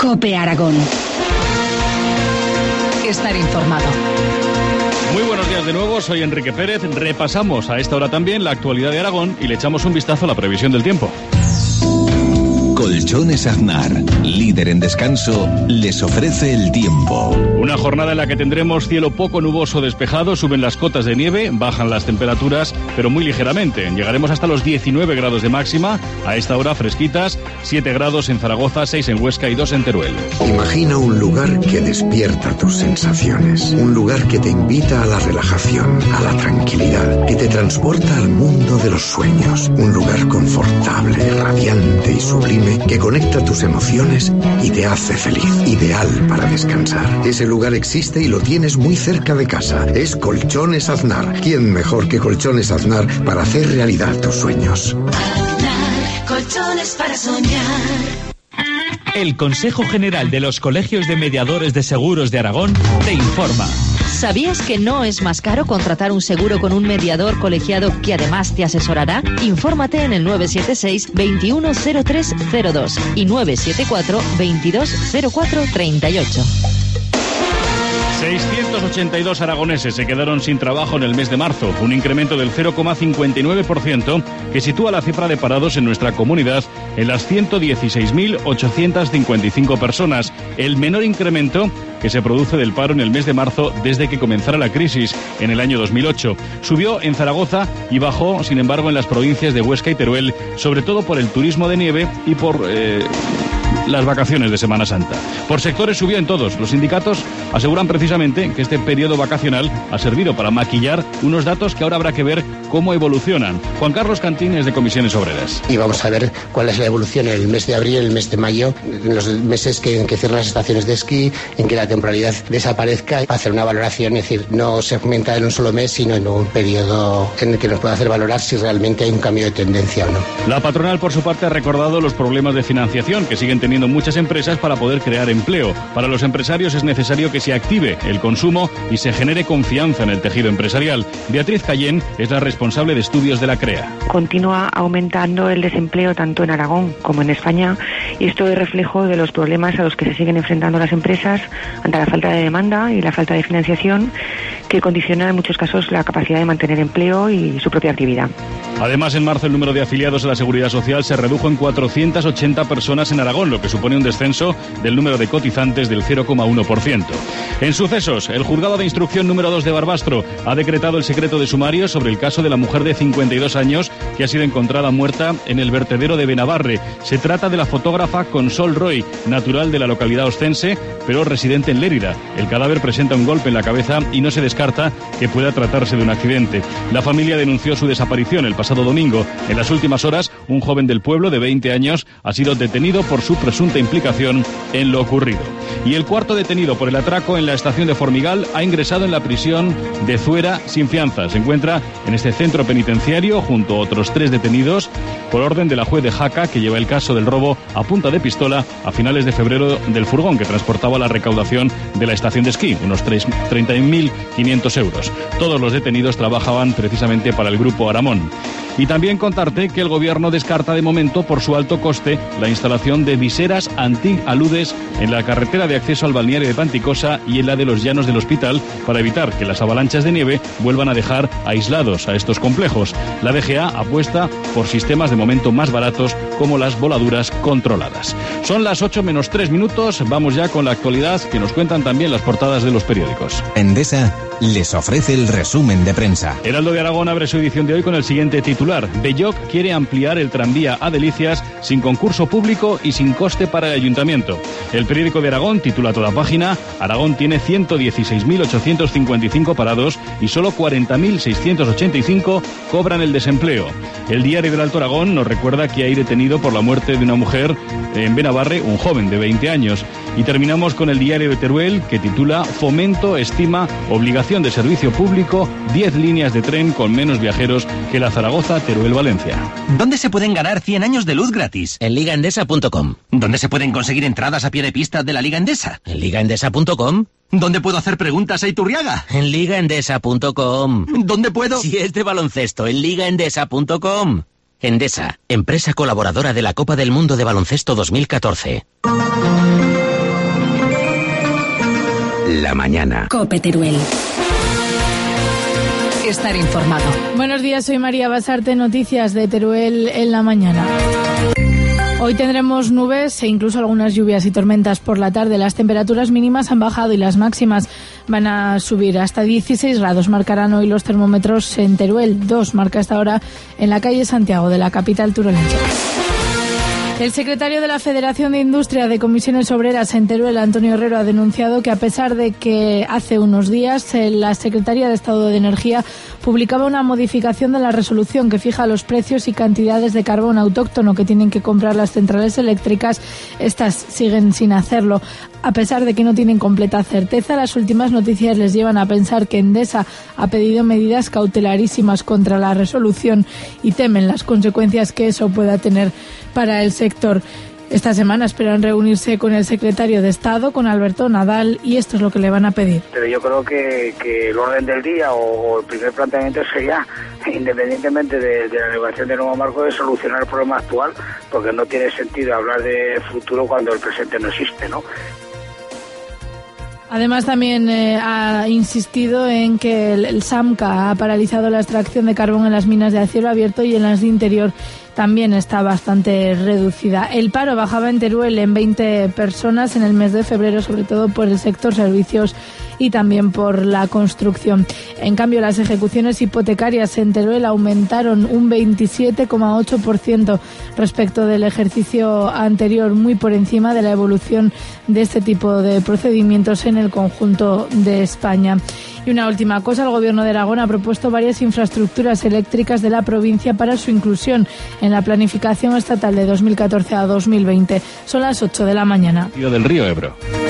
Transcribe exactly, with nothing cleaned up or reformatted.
COPE Aragón. Estar informado. Muy buenos días de nuevo, soy Enrique Pérez. Repasamos a esta hora también la actualidad de Aragón y le echamos un vistazo a la previsión del tiempo. Colchones Aznar, líder en descanso, les ofrece el tiempo. Una jornada en la que tendremos cielo poco nuboso despejado, suben las cotas de nieve, bajan las temperaturas, pero muy ligeramente. Llegaremos hasta los diecinueve grados de máxima, a esta hora fresquitas, siete grados en Zaragoza, seis en Huesca y dos en Teruel. Imagina un lugar que despierta tus sensaciones, un lugar que te invita a la relajación, a la tranquilidad, que te transporta al mundo de los sueños, un lugar confortable, radiante y sublime, que conecta tus emociones y te hace feliz. Ideal para descansar. Ese lugar existe y lo tienes muy cerca de casa. Es Colchones Aznar. ¿Quién mejor que Colchones Aznar para hacer realidad tus sueños? Aznar, colchones para soñar. El Consejo General de los Colegios de Mediadores de Seguros de Aragón te informa. ¿Sabías que no es más caro contratar un seguro con un mediador colegiado que además te asesorará? Infórmate en el nueve siete seis, veintiuno cero tres cero dos y nueve siete cuatro, veintidós cero cuatro treinta y ocho. seiscientos ochenta y dos aragoneses se quedaron sin trabajo en el mes de marzo, un incremento del cero coma cincuenta y nueve por ciento que sitúa la cifra de parados en nuestra comunidad en las ciento dieciséis mil ochocientas cincuenta y cinco personas, el menor incremento que se produce del paro en el mes de marzo desde que comenzara la crisis en el año dos mil ocho. Subió en Zaragoza y bajó, sin embargo, en las provincias de Huesca y Teruel, sobre todo por el turismo de nieve y por Eh, las vacaciones de Semana Santa. Por sectores subió en todos. Los sindicatos aseguran precisamente que este periodo vacacional ha servido para maquillar unos datos que ahora habrá que ver cómo evolucionan. Juan Carlos Cantines, de Comisiones Obreras. Y vamos a ver cuál es la evolución en el mes de abril, en el mes de mayo, en los meses que, en que cierran las estaciones de esquí, en que la temporalidad desaparezca, hacer una valoración, es decir, no se aumenta en un solo mes, sino en un periodo en el que nos pueda hacer valorar si realmente hay un cambio de tendencia o no. La patronal, por su parte, ha recordado los problemas de financiación que siguen teniendo muchas empresas para poder crear empleo. Para los empresarios es necesario que se active el consumo y se genere confianza en el tejido empresarial. Beatriz Cayén es la responsable de estudios de la CREA. Continúa aumentando el desempleo tanto en Aragón como en España y esto es reflejo de los problemas a los que se siguen enfrentando las empresas ante la falta de demanda y la falta de financiación que condiciona en muchos casos la capacidad de mantener empleo y su propia actividad. Además, en marzo el número de afiliados a la Seguridad Social se redujo en cuatrocientas ochenta personas en Aragón, lo que supone un descenso del número de cotizantes del cero coma uno por ciento. En sucesos, el Juzgado de Instrucción número dos de Barbastro ha decretado el secreto de sumario sobre el caso de la mujer de cincuenta y dos años que ha sido encontrada muerta en el vertedero de Benabarre. Se trata de la fotógrafa Consol Roy, natural de la localidad oscense, pero residente en Lérida. El cadáver presenta un golpe en la cabeza y no se descarta que pueda tratarse de un accidente. La familia denunció su desaparición el pasado domingo. En las últimas horas, un joven del pueblo de veinte años ha sido detenido por su presunta implicación en lo ocurrido. Y el cuarto detenido por el atraco en la estación de Formigal ha ingresado en la prisión de Zuera sin fianza. Se encuentra en este centro penitenciario junto a otros tres detenidos por orden de la juez de Jaca, que lleva el caso del robo a punta de pistola a finales de febrero del furgón que transportaba la recaudación de la estación de esquí, unos treinta mil quinientos euros. Todos los detenidos trabajaban precisamente para el grupo Aramón. Y también contarte que el gobierno descarta de momento, por su alto coste, la instalación de viseras anti-aludes en la carretera de acceso al balneario de Panticosa y en la de los Llanos del Hospital para evitar que las avalanchas de nieve vuelvan a dejar aislados a estos complejos. La D G A apuesta por sistemas de momento más baratos como las voladuras controladas. Son las ocho menos tres minutos, vamos ya con la actualidad que nos cuentan también las portadas de los periódicos. Endesa les ofrece el resumen de prensa. Heraldo de Aragón abre su edición de hoy con el siguiente título. Belloc quiere ampliar el tranvía a Delicias sin concurso público y sin coste para el ayuntamiento. El periódico de Aragón titula a toda página: Aragón tiene ciento dieciséis mil ochocientos cincuenta y cinco parados y solo cuarenta mil seiscientos ochenta y cinco cobran el desempleo. El diario del Alto Aragón nos recuerda que hay detenido por la muerte de una mujer en Benabarre, un joven de veinte años. Y terminamos con el diario de Teruel, que titula: Fomento estima obligación de servicio público, diez líneas de tren con menos viajeros que la Zaragoza Teruel-Valencia. ¿Dónde se pueden ganar cien años de luz gratis? En liga endesa punto com. ¿Dónde se pueden conseguir entradas a pie de pista de la Liga Endesa? En liga endesa punto com. ¿Dónde puedo hacer preguntas a Iturriaga? En liga endesa punto com. ¿Dónde puedo? Si es de baloncesto, en liga endesa punto com. Endesa, empresa colaboradora de la Copa del Mundo de Baloncesto dos mil catorce. la mañana. COPE Teruel. Estar informado. Buenos días, soy María Basarte, noticias de Teruel en la mañana. Hoy tendremos nubes e incluso algunas lluvias y tormentas por la tarde. Las temperaturas mínimas han bajado y las máximas van a subir hasta dieciséis grados. Marcarán hoy los termómetros en Teruel. dos marca esta hora en la calle Santiago de la capital turolense. El secretario de la Federación de Industria de Comisiones Obreras en Teruel, Antonio Herrero, ha denunciado que a pesar de que hace unos días la Secretaría de Estado de Energía publicaba una modificación de la resolución que fija los precios y cantidades de carbón autóctono que tienen que comprar las centrales eléctricas, estas siguen sin hacerlo. A pesar de que no tienen completa certeza, las últimas noticias les llevan a pensar que Endesa ha pedido medidas cautelarísimas contra la resolución y temen las consecuencias que eso pueda tener para el sector. Esta semana esperan reunirse con el secretario de Estado, con Alberto Nadal, y esto es lo que le van a pedir. Pero yo creo que, que el orden del día o, o el primer planteamiento sería, independientemente de, de la elevación del nuevo marco, de solucionar el problema actual, porque no tiene sentido hablar de futuro cuando el presente no existe, ¿no? Además, también eh, ha insistido en que el, el SAMCA ha paralizado la extracción de carbón en las minas de a cielo abierto y en las de interior también está bastante reducida. El paro bajaba en Teruel en veinte personas en el mes de febrero, sobre todo por el sector servicios y también por la construcción. En cambio, las ejecuciones hipotecarias en Teruel aumentaron un veintisiete coma ocho por ciento respecto del ejercicio anterior, muy por encima de la evolución de este tipo de procedimientos en el conjunto de España. Y una última cosa, el Gobierno de Aragón ha propuesto varias infraestructuras eléctricas de la provincia para su inclusión en la planificación estatal de dos mil catorce a dos mil veinte. Son las ocho de la mañana. Del río Ebro.